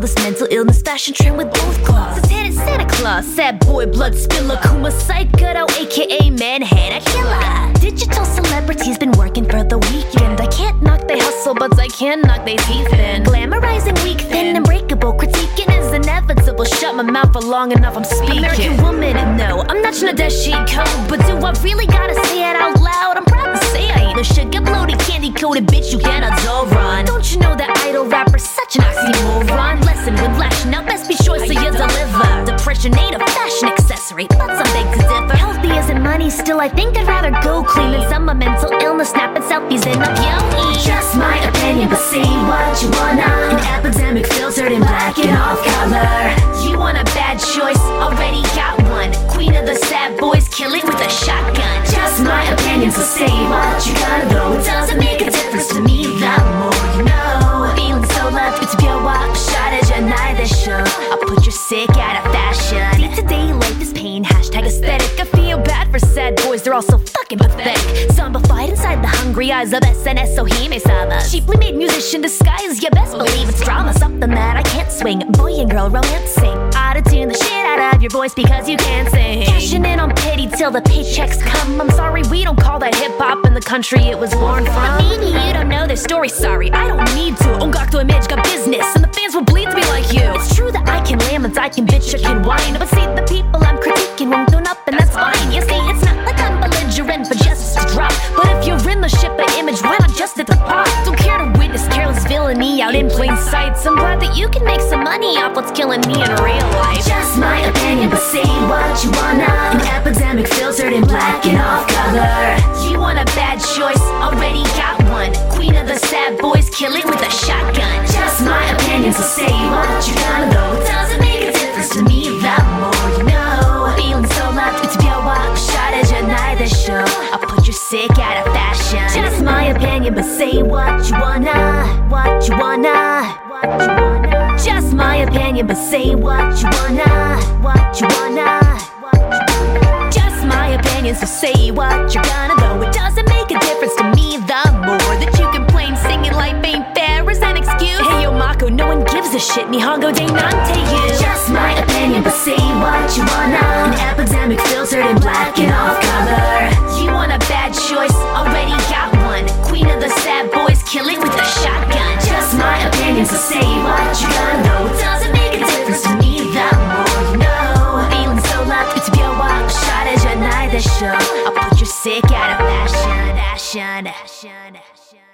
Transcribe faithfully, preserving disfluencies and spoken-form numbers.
this mental illness fashion trend with both claws. It's headed Santa Claus, sad boy, blood spiller, Kuma Psycho, aka Manhattan Killer. Digital celebrities been working for the weekend. I can't knock they hustle, but I can knock they teeth in. Glamorizing weak, thin, unbreakable, critiquing is inevitable. Shut my mouth for long enough, I'm speaking. American woman, and no, I'm not Nadeshi Code, but do I really gotta say it out loud? I'm proud to say I ain't a sugar-bloated, candy-coated bitch you cannot all run. Don't you know that idol rapper's such an oxymoron? Lesson with lashing out, best be sure so you deliver. Depression ain't a fashion accessory, but some beg to differ. Healthy isn't money, still I think I'd rather go clean than some a mental illness, snapping selfies in a yo. Just my opinion, but say what you wanna. An epidemic filtered in black and off color. You want a bad choice, already got one. Queen of the sad boys, kill it with a shotgun. Just my opinion, so say what you gotta though. It doesn't make a difference to me, the more you know. Feeling so left, it's pure walk, shot at your night that show. I'll put your sick out of fashion. Day-to-day life is pain, hashtag aesthetic. I feel bad for sad boys, they're all so fucking pathetic. Zombified inside the hungry eyes of S N S, so he may saba. Cheaply made musician disguise, you best believe it's drama. Something that I can't swing, boy and girl romancing. Auto-tune the shit out of your voice because you can't sing. Cashing in on pity till the paychecks come. I'm sorry, we don't call that hip-hop in the country it was born from. But maybe you don't know their story, sorry, I don't need to. Ongakto image got business, and the fans will bleed to be like you. It's true that I can lament, I can bitch, I can whine, but see the people I'm critiquing won't tune up, and that's fine. You see, it's not like I'm belligerent for justice to drop, but if you're in the ship of image, why not just at the pop? Don't care to witness careless villainy out in plain sight. So I'm glad that you can make some money off what's killing me in real life. Just my opinion, but say what you wanna. An epidemic filtered in black and off color. You want a bad choice, already got one. Queen of the sad boys, kill it with a shotgun. Just my opinion, so say what you gotta though. It doesn't make a difference to me, the more you know. Feeling so left, it's pure walk, shot at your night that show. I'll put your sick out of fashion. Just my opinion, but say what you wanna. What you wanna. What you wanna. Just my opinion, but say what you wanna. What you wanna. Just my opinion, so say what you're gonna though. It doesn't make a difference to me, the more that you complain singing life ain't fair is an excuse. Hey yo Mako, no one gives a shit, Nihongo de nante you. Just my opinion, but say what you wanna. An epidemic filtered in black and off color. You want a bad choice, already got one. Queen of the sad boys, kill it with a shotgun. Just my opinion, so say what you gotta know. It doesn't make a difference to me, the more you know. Feeling so left, it's pure walk, shot at your night that show. I'll put your sick out of fashion, fashion, fashion, fashion.